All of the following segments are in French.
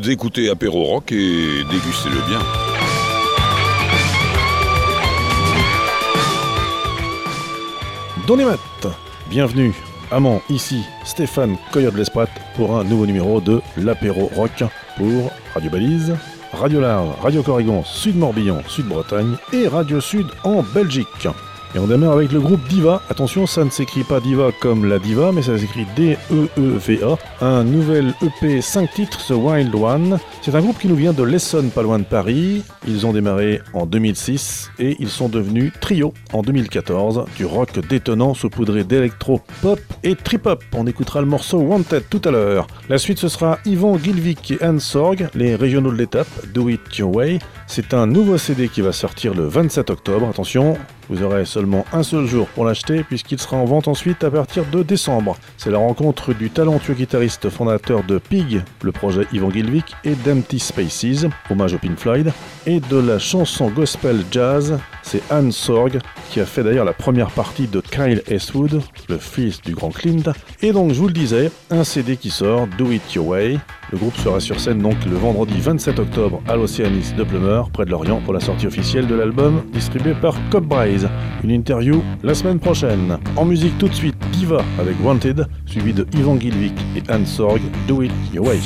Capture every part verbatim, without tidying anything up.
Vous écoutez Apéro Rock et dégustez-le bien. Dans les maths, bienvenue, amant, ici Stéphane Coyote-L'Esprat pour un nouveau numéro de l'Apéro Rock pour Radio Balise, Radio Large, Radio Corrigan, Sud Morbihan, Sud Bretagne et Radio Sud en Belgique. Et on démarre avec le groupe Diva. Attention, ça ne s'écrit pas Diva comme la Diva, mais ça s'écrit D E E V A. Un nouvel E P cinq titres, The Wild One. C'est un groupe qui nous vient de l'Essonne, pas loin de Paris. Ils ont démarré en deux mille six et ils sont devenus trio en deux mille quatorze. Du rock détonnant saupoudré d'électro, pop et trip-hop. On écoutera le morceau Wanted tout à l'heure. La suite, ce sera Ivan Gilvik et Anne Sorg, les régionaux de l'étape, Do It Your Way. C'est un nouveau C D qui va sortir le vingt-sept octobre. Attention, vous aurez seulement un seul jour pour l'acheter puisqu'il sera en vente ensuite à partir de décembre. C'est la rencontre du talentueux guitariste fondateur de Pig, le projet Ivan Gilvik, et d'Empty Spaces, hommage au Pink Floyd, et de la chanson gospel jazz, c'est Anne Sorg qui a fait d'ailleurs la première partie de Kyle Eastwood, le fils du grand Clint. Et donc je vous le disais, un C D qui sort, Do It Your Way. Le groupe sera sur scène donc le vendredi vingt-sept octobre à l'Océanis de Plumeur, près de Lorient, pour la sortie officielle de l'album distribué par Cobbraze. Une interview la semaine prochaine. En musique tout de suite, Diva avec Wanted, suivi de Ivan Gilvik et Anne Sorg, Do It Your Way.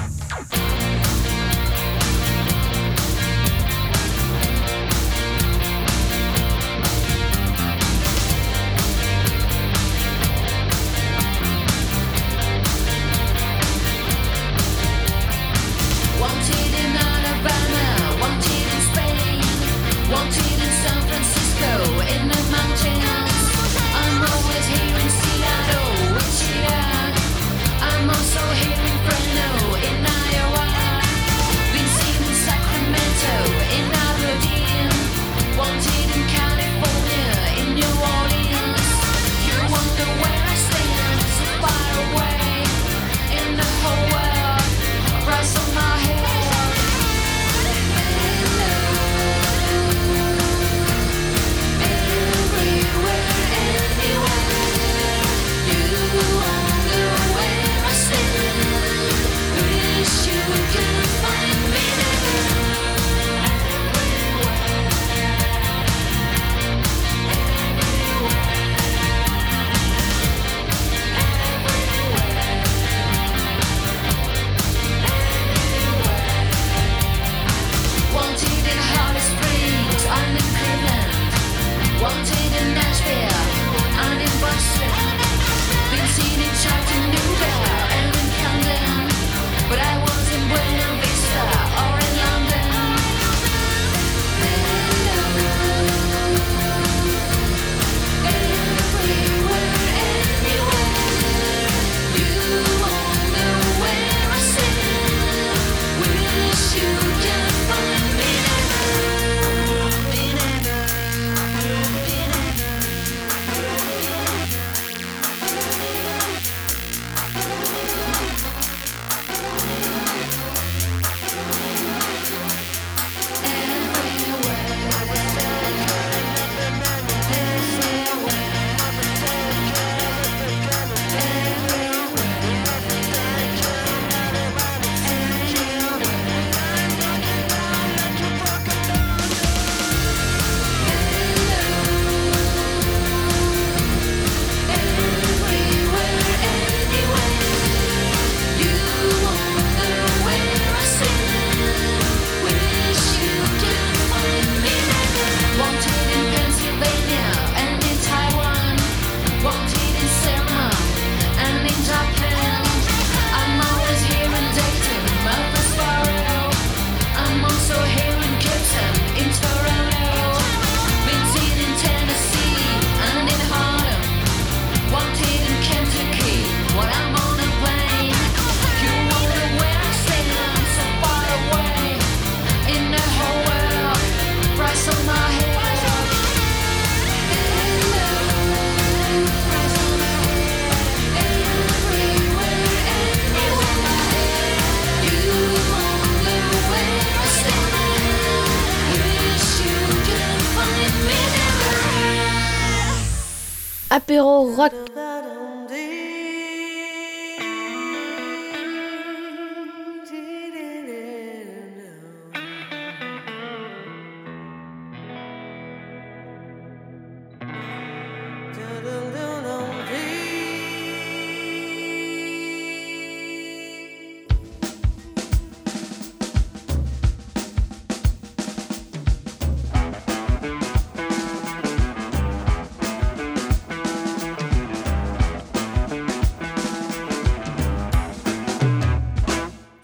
Apéro rock.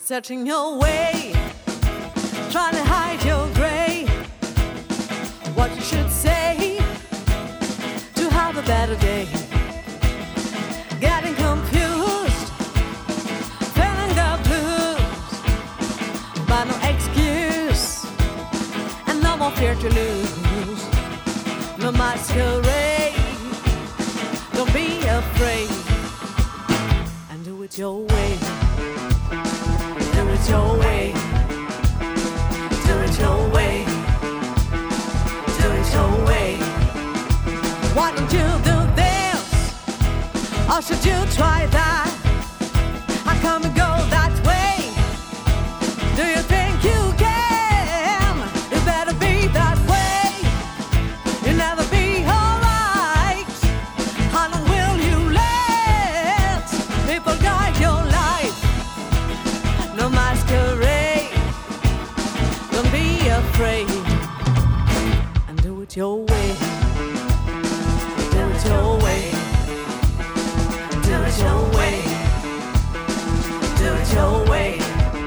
searching your way, trying to hide your gray. What you should say to have a better day. Getting confused, feeling the blues, but no excuse, and no more fear to lose. No masquerade, don't be afraid, and do it your way. Do it your way. Do it your way. Do it your way. Why don't you do this? Or should you try that? How come you go that way? Do you think you can? You better be that way. You'll never be alright. How long will you let people guide your life? No masquerade. Don't be afraid. And do it your way. Do it your way. Do it your way. Do it your way.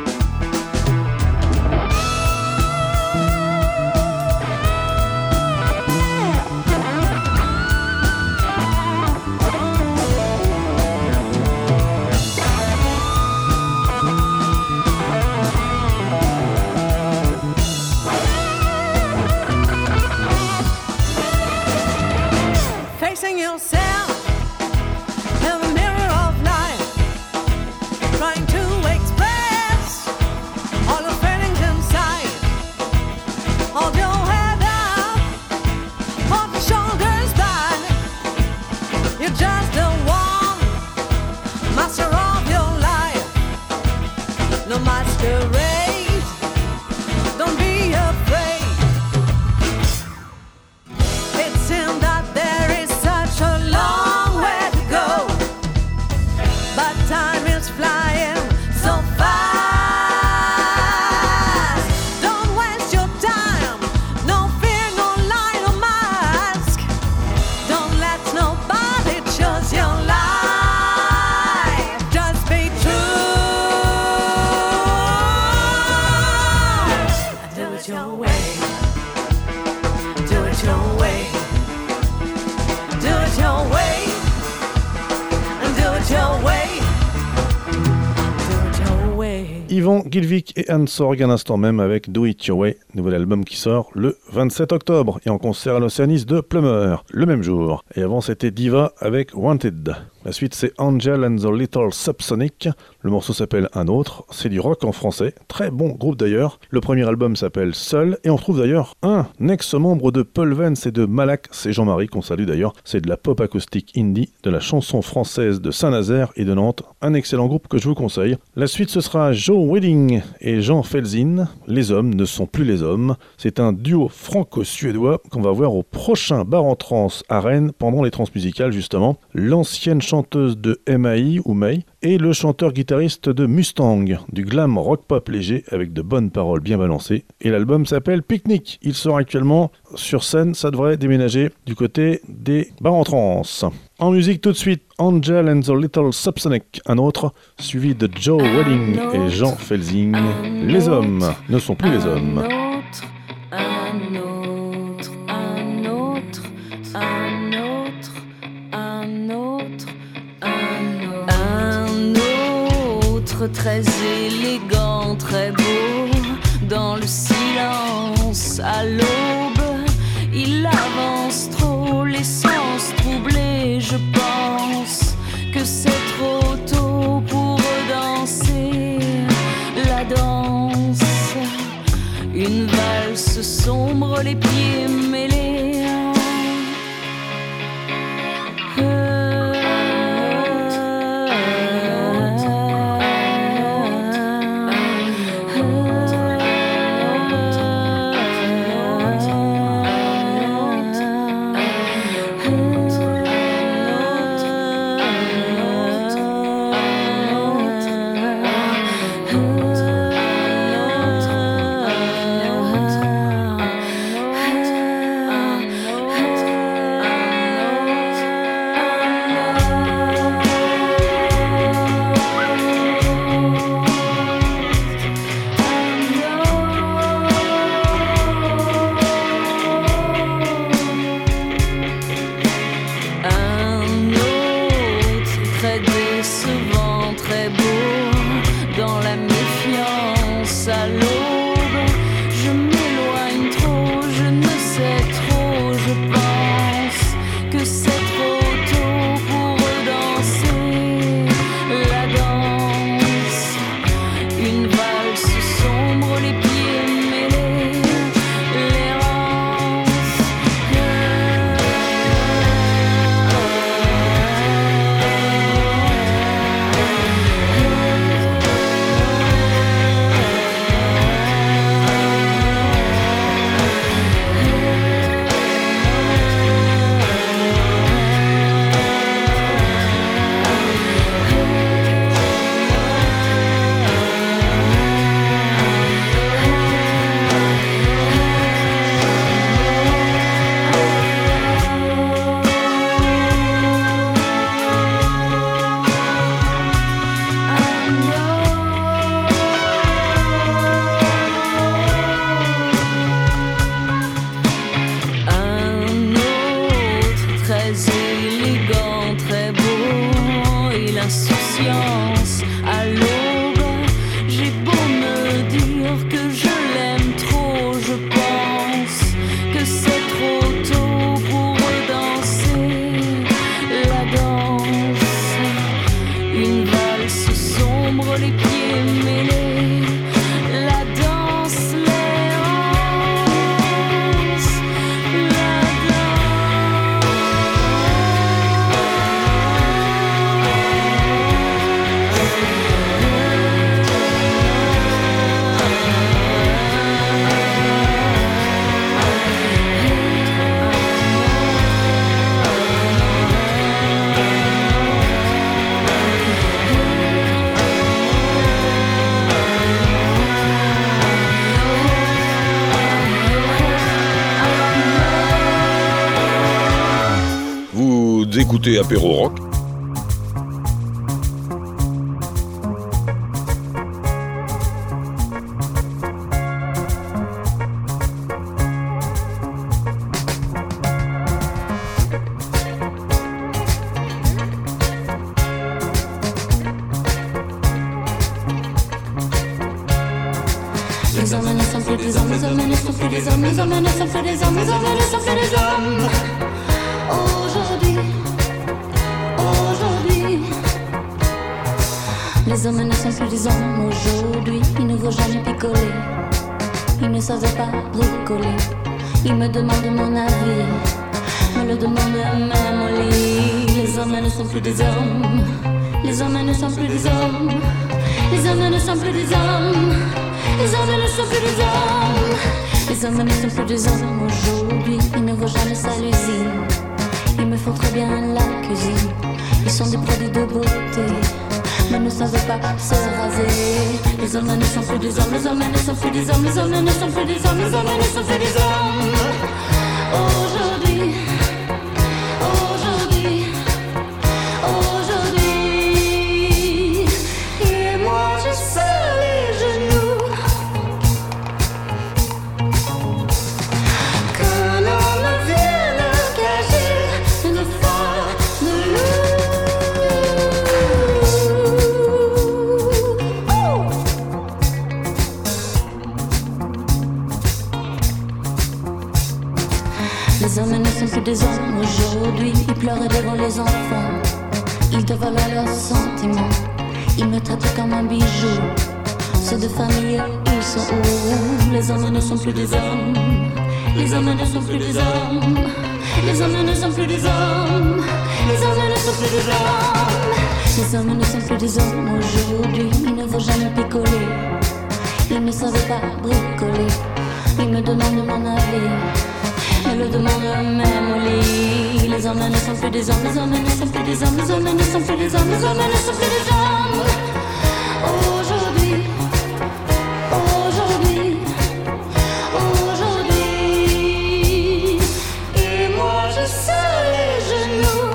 Facing yourself in the mirror of life, trying to express all the feelings inside. Hold your head up, hold your shoulders back. You're just the one master of your life. No masquerade, don't be afraid. It seems that there is such a long way to go, but time is flying so fast. Don't waste your time, no fear, no lie, no mask. Don't let nobody choose your life. Just be true. Do it your way. Do it your way. Do it your way. And do it your way. Do it your way. Yvan Gilvik et Anne Sorg un instant même avec Do It Your Way, nouvel album qui sort le vingt-sept octobre et en concert à l'Océanis de Plumeur le même jour. Et avant c'était Diva avec Wanted. La suite c'est Angel and the Little Subsonic, le morceau s'appelle Un Autre, c'est du rock en français, très bon groupe d'ailleurs. Le premier album s'appelle Seul et on trouve d'ailleurs un ex-membre de Paul Vance et de Malak, c'est Jean-Marie qu'on salue d'ailleurs, c'est de la pop acoustique indie, de la chanson française de Saint-Nazaire et de Nantes, un excellent groupe que je vous conseille. La suite ce sera Joe Wedding et Jean Felzin, Les Hommes ne sont plus les hommes, c'est un duo franco-suédois qu'on va voir au prochain bar en trance à Rennes pendant les transmusicales justement, l'ancienne chanteuse de M A I ou May et le chanteur-guitariste de Mustang, du glam rock-pop léger avec de bonnes paroles bien balancées. Et l'album s'appelle Picnic. Il sort actuellement sur scène, ça devrait déménager du côté des bars en trance. En musique tout de suite, Angel and the Little Subsonic, un autre, suivi de Joe Wedding et Jean Felzing. Les hommes ne sont plus les hommes. Un autre, un autre, un autre, un autre, un autre, un autre, très élégant, très beau, dans le silence à l'aube, il avance trop, les sens troublés, je pense que c'est trop tôt pour danser la danse. Une valse sombre, les pieds mêlés. Vous écoutez Apéro Rock. Les hommes ne sont plus des hommes, les hommes ne sont plus des hommes, les hommes ne sont plus des hommes, les hommes ne sont plus des hommes. Aujourd'hui, aujourd'hui, les hommes ne sont plus des hommes. Aujourd'hui, ils ne vont jamais picoler, ils ne savent pas bricoler. Ils me demandent mon avis, me le demandent même au lit. Les hommes ne sont plus des hommes, les hommes ne sont plus des hommes, les hommes ne sont plus des hommes. Les hommes ne sont plus des hommes. Les hommes ne sont plus des hommes. Aujourd'hui, ils ne vont jamais à l'usine. Ils me font très bien la cuisine. Ils sont des produits de beauté, mais ne savent pas se raser. Les hommes ne sont plus des hommes. Les hommes ne sont plus des hommes. Les hommes ne sont plus des hommes. Les hommes ne sont plus des hommes. Aujourd'hui, aujourd'hui, aujourd'hui, et moi je serre les genoux. Les hommes ne sont plus des hommes aujourd'hui, ils pleurent devant les enfants, ils dévalent leurs sentiments, ils me traitent comme un bijou. Ceux de famille, ils sont où? Les hommes ne sont plus des hommes, les hommes ne sont plus des hommes, les hommes ne sont plus des hommes, les hommes ne sont plus des hommes. Les hommes ne sont plus des hommes aujourd'hui, ils ne vont jamais picoler, ils ne savent pas bricoler, ils me demandent mon avis. Me le demande même au lit. Les hommes ne sont plus des hommes. Les hommes ne sont plus des hommes. Les hommes ne sont plus des hommes. Les hommes ne sont plus des hommes. Aujourd'hui, aujourd'hui, aujourd'hui, et moi je serre les genoux.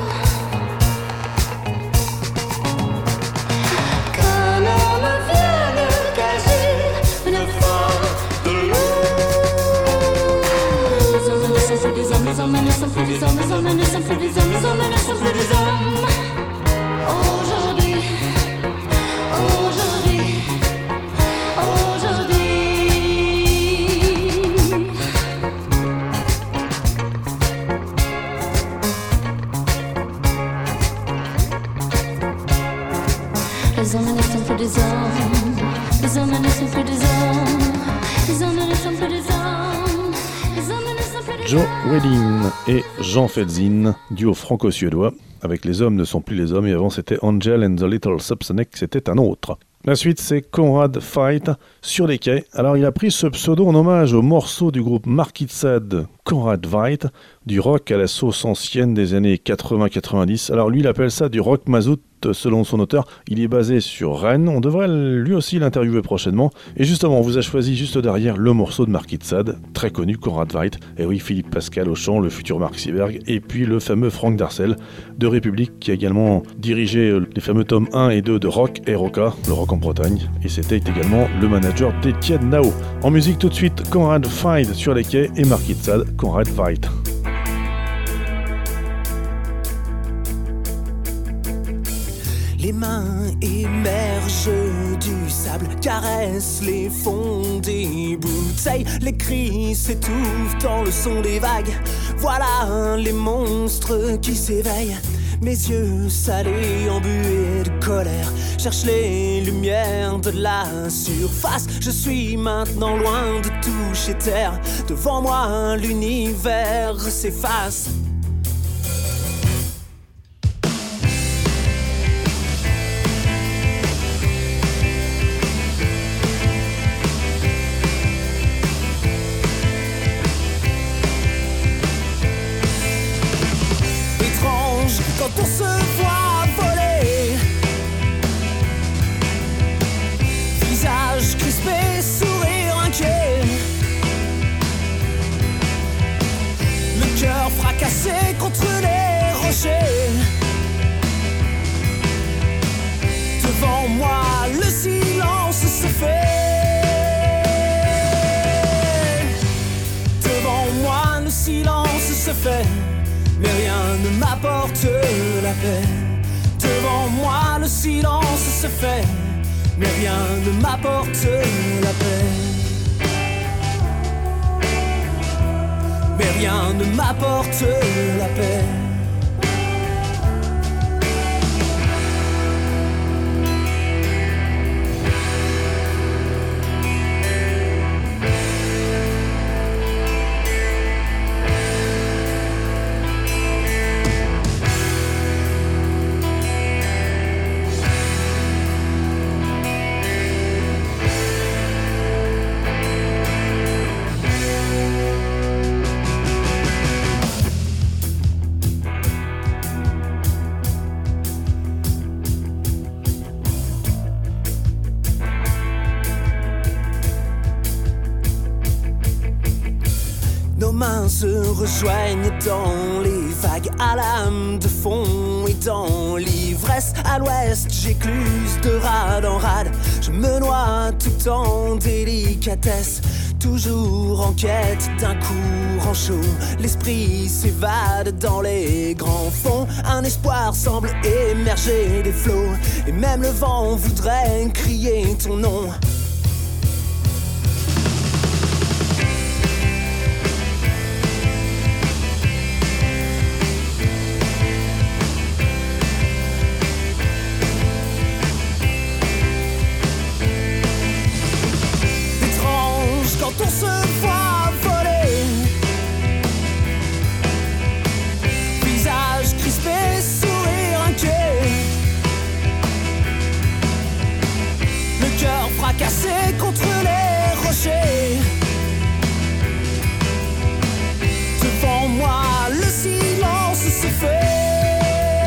Qu'un homme vienne cacher une forme de loup. Les hommes ne sont plus des hommes, les hommes ne sont plus des hommes, les hommes ne sont plus des hommes, les hommes ne sont plus des hommes. Aujourd'hui, aujourd'hui, aujourd'hui. Les hommes ne sont plus des hommes, les hommes ne sont plus des hommes, les hommes ne sont plus des hommes, les hommes ne sont plus des hommes. Joe Wedding et Jean Felzin, duo franco-suédois, avec Les hommes ne sont plus les hommes, et avant c'était Angel and the Little Subsonic, c'était un autre. La suite c'est Conrad Veidt sur les quais. Alors il a pris ce pseudo en hommage au morceau du groupe Marquis de Sade, Conrad Veidt, du rock à la sauce ancienne des années quatre-vingts quatre-vingt-dix. Alors lui il appelle ça du rock mazout selon son auteur. Il est basé sur Rennes, on devrait lui aussi l'interviewer prochainement. Et justement on vous a choisi juste derrière le morceau de Marquis de Sade, très connu, Conrad Veidt. Et oui, Philippe Pascal au chant, le futur Marc Seberg, et puis le fameux Franck Darcel de République qui a également dirigé les fameux tomes un et deux de Rock et Roca, le rock en Bretagne, et c'était également le manager d'Étienne Nao. En musique tout de suite, Conrad Veidt sur les quais et Marquis de Sade, Conrad Veidt. Les mains émergent du sable, caressent les fonds des bouteilles. Les cris s'étouffent dans le son des vagues. Voilà les monstres qui s'éveillent. Mes yeux salés, embués de colère, cherchent les lumières de la surface. Je suis maintenant loin de toucher terre. Devant moi, l'univers s'efface. Quand on se voit voler, visage crispé, sourire inquiet, le cœur fracassé. paix. Devant moi le silence se fait, mais rien ne m'apporte la paix. Mais rien ne m'apporte la paix. Se rejoignent dans les vagues à l'âme de fond et dans l'ivresse à l'ouest j'écluse de rade en rade. Je me noie tout en délicatesse, toujours en quête d'un courant chaud. L'esprit s'évade dans les grands fonds, un espoir semble émerger des flots, et même le vent voudrait crier ton nom. On se voit voler, visage crispé, sourire inquiet, le cœur fracassé contre les rochers. Devant moi le silence se fait,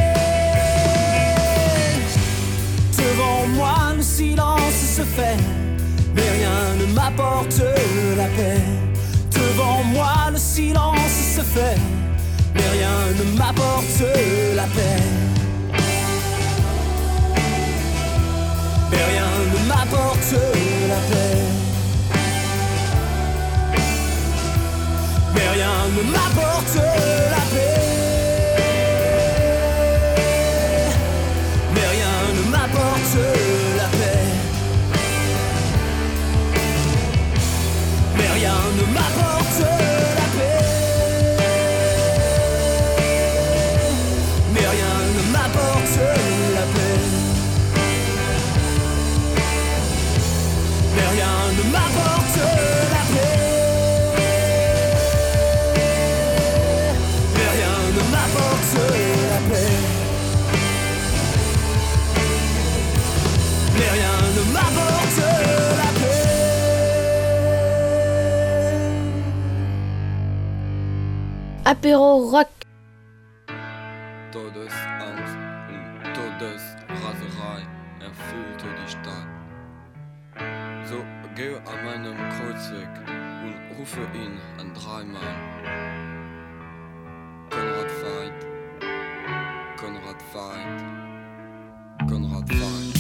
devant moi le silence se fait, mais rien ne m'apporte la paix. Devant moi le silence se fait, mais rien ne m'apporte la paix. Mais rien ne m'apporte la paix. Mais rien ne m'apporte la paix. Mais rien ne m'apporte la paix. Mais rien ne m'apporte la paix. Mais rien ne m'apporte la paix. Mais rien ne m'apporte la paix. Mais rien ne m'apporte la paix. Mais rien ne m'apporte la paix. Apéro rock. Todes Angst und Todesraserei erfüllte die Stadt. So gehe an meinem Kreuzweg und rufe ihn an dreimal. Konrad Veidt, Konrad Veidt, Konrad Veidt.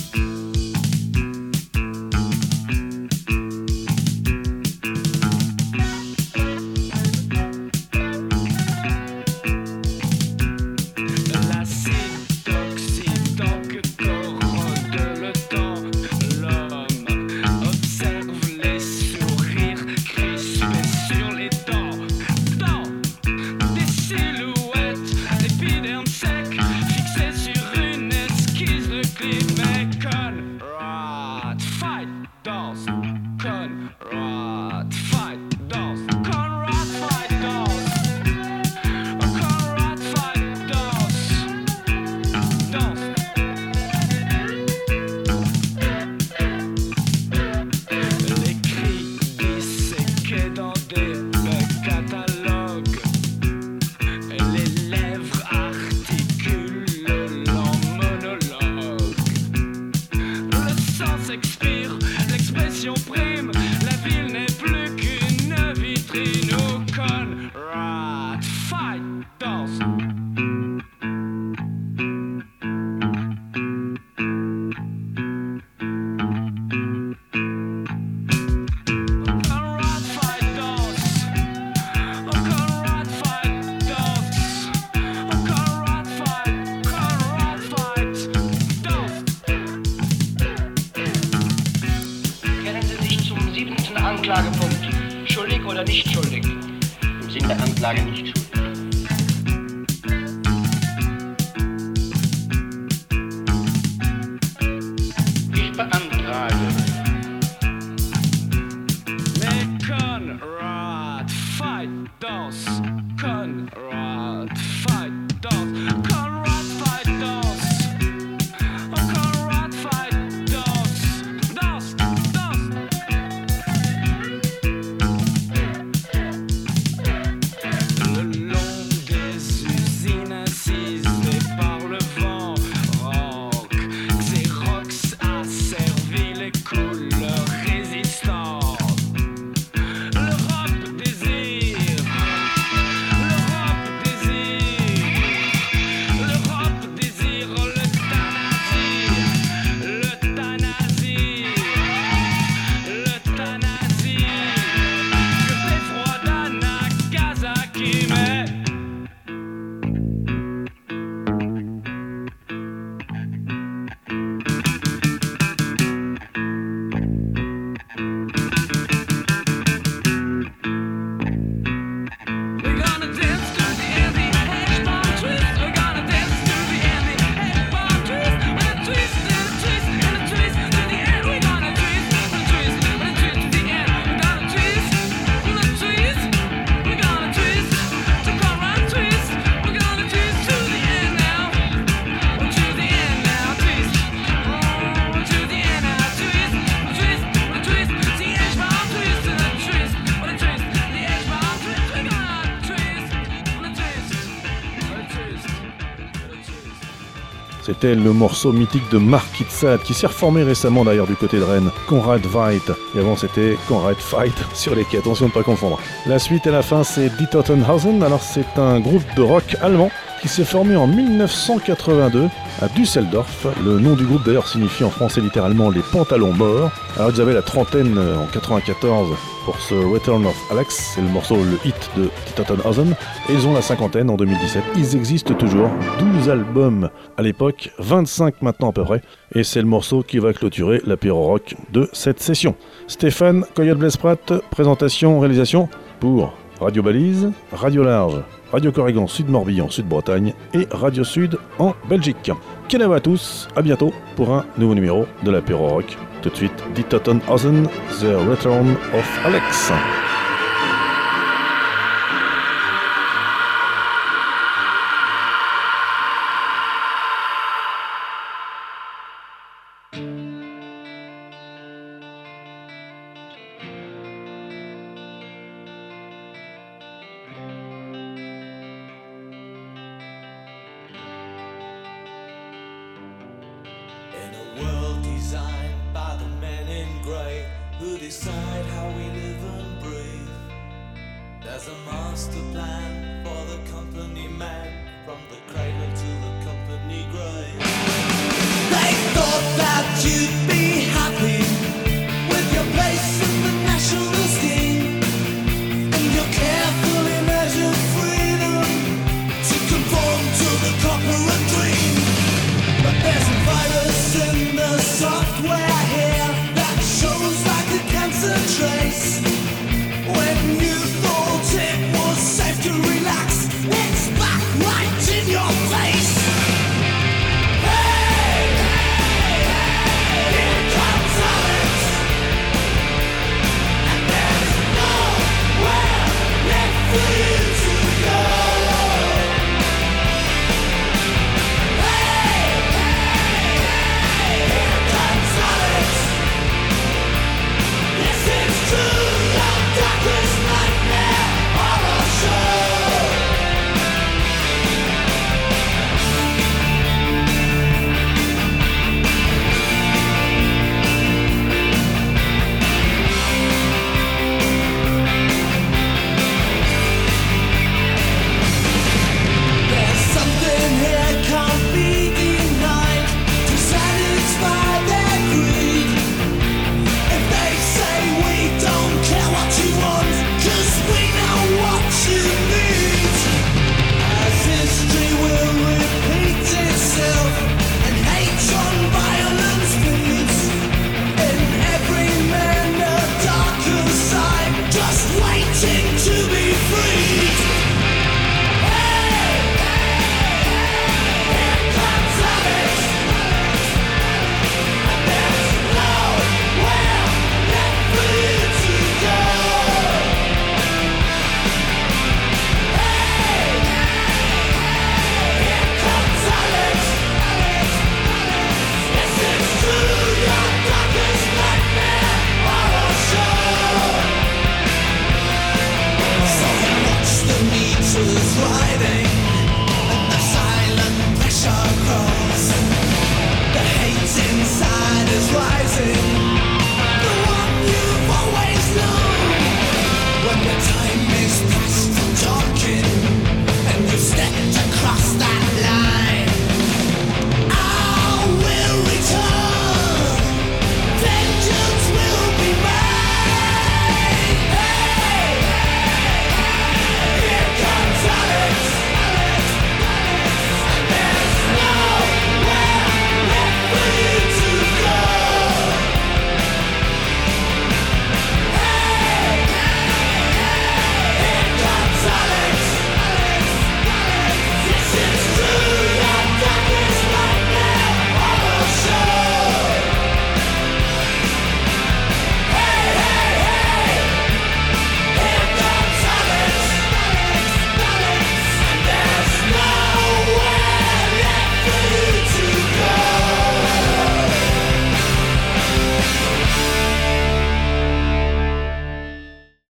Conrad Anklagepunkt. Schuldig oder nicht schuldig? Im Sinne der Anklage nicht schuldig. Ich beantrage. Mit Konrad, fight those. Konrad, fight those. Konrad, fight those. Konrad, fight those. Those, those. Le long des usines incisées par le vent rock, Xerox a servi les couleurs résistantes. L'Europe désire, l'Europe désire, l'Europe désire l'euthanasie, l'euthanasie, l'euthanasie. Que beffroi à Nagasaki, mais we're gonna dance to the end, the hedge bomb twist. We're gonna dance to the end, the hedge bomb twist. And a twist, and a twist, and a twist to the end. We're gonna twist, and a twist, and a twist to the end. We're gonna twist, and a twist. We're gonna twist to Conrad twist. We're gonna twist to the end now. To the end now, twist. Oh, to the end now, twist, twist, and a twist. The hedge bomb twist, and a twist, and a twist. The hedge bomb twist. We're gonna twist, and a twist, and a twist, and a twist. C'était le morceau mythique de Mark Itzad qui s'est reformé récemment d'ailleurs du côté de Rennes, Konrad Veit. Et avant c'était Konrad Fight sur les quais, attention de ne pas confondre. La suite et la fin c'est Die Totenhausen, alors c'est un groupe de rock allemand qui s'est formé en mille neuf cent quatre-vingt-deux à Düsseldorf. Le nom du groupe d'ailleurs signifie en français littéralement les pantalons morts. Alors ils avaient la trentaine en quatre-vingt-quatorze pour ce Return of Alex, c'est le morceau, le hit de Die Totenhausen. Et ils ont la cinquantaine en deux mille dix-sept. Ils existent toujours, douze albums à l'époque, vingt-cinq maintenant à peu près. Et c'est le morceau qui va clôturer l'apéro rock de cette session. Stéphane Coyote Blesprat, présentation, réalisation pour Radio Balise, Radio Large, Radio Corrigan Sud-Morbihan, Sud-Bretagne et Radio Sud en Belgique. Kenavo à tous, à bientôt pour un nouveau numéro de l'apéro rock. Tout de suite, Die Totenhausen, The Return of Alex. In a world designed by the men in grey who decide how we live and breathe, there's a master plan for the company man, from the cradle to the company grave.